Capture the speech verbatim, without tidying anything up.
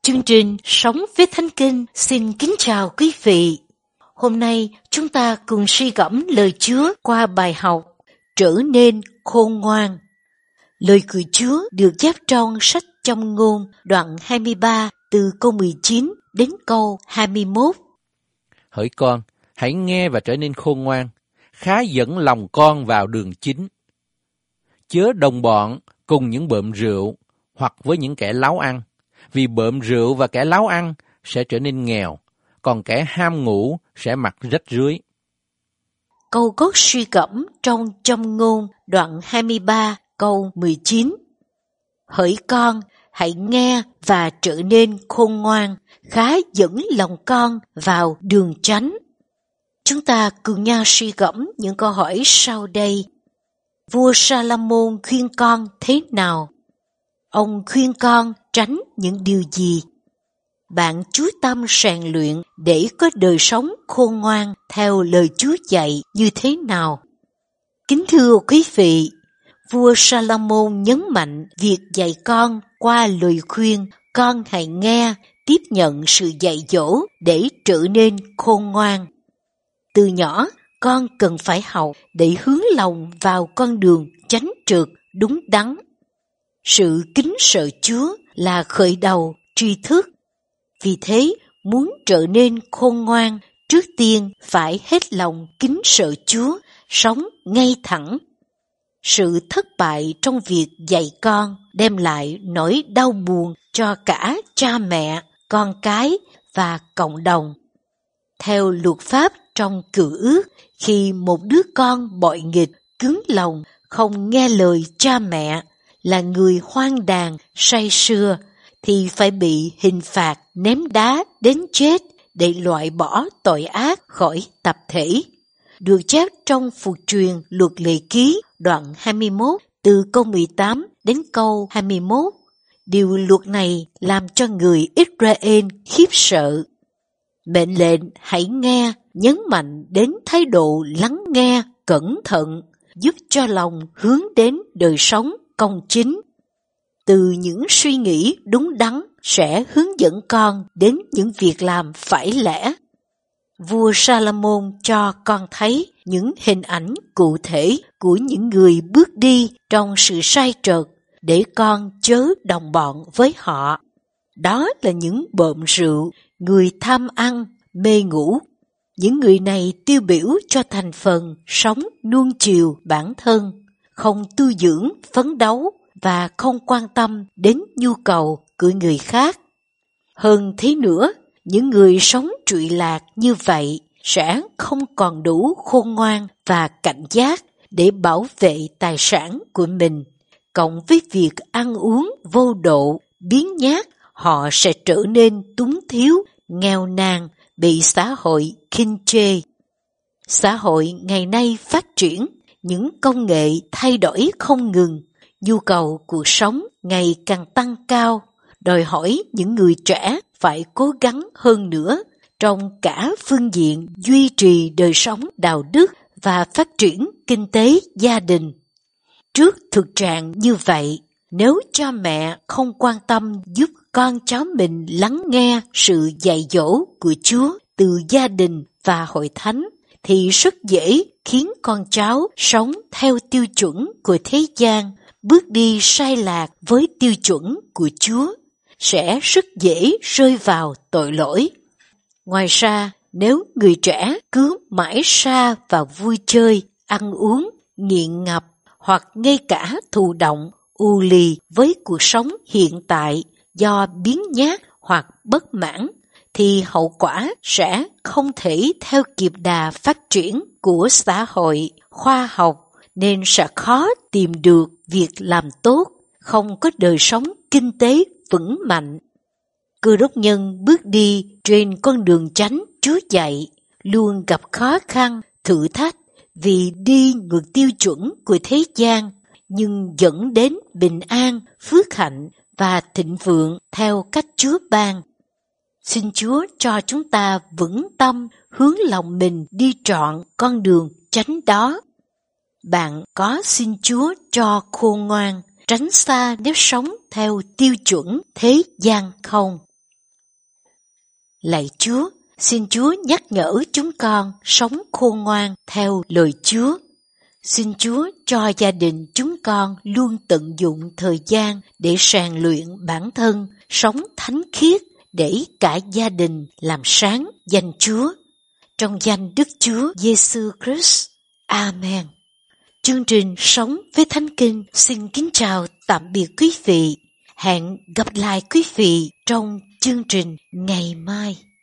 Chương trình Sống với Thánh Kinh xin kính chào quý vị. Hôm nay chúng ta cùng suy gẫm lời Chúa qua bài học Trở nên khôn ngoan. Lời của Chúa được chép trong sách Châm Ngôn đoạn hai mươi ba từ câu mười chín đến câu hai mươi mốt. Hỡi con, hãy nghe và trở nên khôn ngoan, khá dẫn lòng con vào đường chính. Chớ đồng bọn cùng những bợm rượu hoặc với những kẻ láo ăn, vì bợm rượu và kẻ láo ăn sẽ trở nên nghèo, còn kẻ ham ngủ sẽ mặc rách rưới. Câu cốt suy gẫm trong Châm Ngôn đoạn hai mươi ba câu mười chín. Hỡi con, hãy nghe và trở nên khôn ngoan, khá dẫn lòng con vào đường chánh. Chúng ta cùng nhau suy gẫm những câu hỏi sau đây. Vua Sa-la-môn khuyên con thế nào? Ông khuyên con tránh những điều gì? Bạn chú tâm rèn luyện để có đời sống khôn ngoan theo lời Chúa dạy như thế nào? Kính thưa quý vị, vua Sa-la-môn nhấn mạnh việc dạy con qua lời khuyên con hãy nghe, tiếp nhận sự dạy dỗ để trở nên khôn ngoan. Từ nhỏ, con cần phải học để hướng lòng vào con đường chánh trực, đúng đắn. Sự kính sợ Chúa là khởi đầu tri thức. Vì thế, muốn trở nên khôn ngoan, trước tiên phải hết lòng kính sợ Chúa, sống ngay thẳng. Sự thất bại trong việc dạy con đem lại nỗi đau buồn cho cả cha mẹ, con cái và cộng đồng. Theo luật pháp trong Cựu Ước, khi một đứa con bội nghịch, cứng lòng, không nghe lời cha mẹ, là người hoang đàn, say sưa, thì phải bị hình phạt ném đá đến chết để loại bỏ tội ác khỏi tập thể. Được chép trong Phục truyền Luật Lệ Ký đoạn hai mươi mốt từ câu mười tám đến câu hai mươi mốt. Điều luật này làm cho người Israel khiếp sợ. Mệnh lệnh hãy nghe nhấn mạnh đến thái độ lắng nghe cẩn thận, giúp cho lòng hướng đến đời sống công chính. Từ những suy nghĩ đúng đắn sẽ hướng dẫn con đến những việc làm phải lẽ. Vua Sa-la-môn cho con thấy những hình ảnh cụ thể của những người bước đi trong sự sai trật để con chớ đồng bọn với họ. Đó là những bợm rượu, người tham ăn, mê ngủ. Những người này tiêu biểu cho thành phần sống nuông chiều bản thân, không tu dưỡng, phấn đấu và không quan tâm đến nhu cầu của người khác. Hơn thế nữa, những người sống trụy lạc như vậy sẽ không còn đủ khôn ngoan và cảnh giác để bảo vệ tài sản của mình. Cộng với việc ăn uống vô độ, biếng nhác, họ sẽ trở nên túng thiếu, nghèo nàn, bị xã hội khinh chê. Xã hội ngày nay phát triển, những công nghệ thay đổi không ngừng, nhu cầu cuộc sống ngày càng tăng cao, đòi hỏi những người trẻ phải cố gắng hơn nữa trong cả phương diện duy trì đời sống đạo đức và phát triển kinh tế gia đình. Trước thực trạng như vậy, nếu cha mẹ không quan tâm giúp con cháu mình lắng nghe sự dạy dỗ của Chúa từ gia đình và hội thánh, thì rất dễ khiến con cháu sống theo tiêu chuẩn của thế gian, bước đi sai lạc với tiêu chuẩn của Chúa, sẽ rất dễ rơi vào tội lỗi. Ngoài ra, nếu người trẻ cứ mãi sa vào vui chơi, ăn uống, nghiện ngập hoặc ngay cả thụ động, u lì với cuộc sống hiện tại do biếng nhác hoặc bất mãn, thì hậu quả sẽ không thể theo kịp đà phát triển của xã hội, khoa học, nên sẽ khó tìm được việc làm tốt, không có đời sống kinh tế vững mạnh. Cơ đốc nhân bước đi trên con đường chánh Chúa dạy, luôn gặp khó khăn, thử thách vì đi ngược tiêu chuẩn của thế gian, nhưng dẫn đến bình an, phước hạnh và thịnh vượng theo cách Chúa ban. Xin Chúa cho chúng ta vững tâm hướng lòng mình đi trọn con đường chánh đó. Bạn có xin Chúa cho khôn ngoan, tránh xa nếp sống theo tiêu chuẩn thế gian không? Lạy Chúa, xin Chúa nhắc nhở chúng con sống khôn ngoan theo lời Chúa. Xin Chúa cho gia đình chúng con luôn tận dụng thời gian để rèn luyện bản thân, sống thánh khiết để cả gia đình làm sáng danh Chúa. Trong danh Đức Chúa Giêsu Christ. Amen. Chương trình Sống với Thánh Kinh xin kính chào tạm biệt quý vị. Hẹn gặp lại quý vị trong chương trình ngày mai.